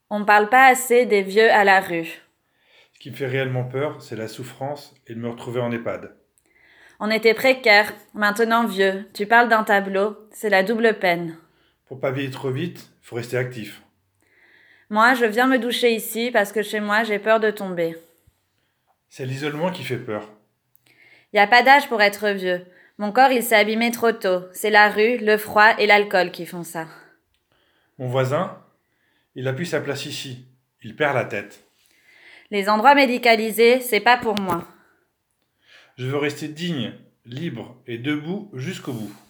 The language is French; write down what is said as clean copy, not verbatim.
On parle pas assez des vieux à la rue. Ce qui me fait réellement peur, c'est la souffrance et de me retrouver en EHPAD. On était précaires, maintenant vieux. Tu parles d'un tableau, c'est la double peine. Pour pas vieillir trop vite, faut rester actif. Moi, je viens me doucher ici parce que chez moi, j'ai peur de tomber. C'est l'isolement qui fait peur. Y a pas d'âge pour être vieux. Mon corps, il s'est abîmé trop tôt. C'est la rue, le froid et l'alcool qui font ça. Mon voisin, il appuie sa place ici. Il perd la tête. Les endroits médicalisés, c'est pas pour moi. Je veux rester digne, libre et debout jusqu'au bout.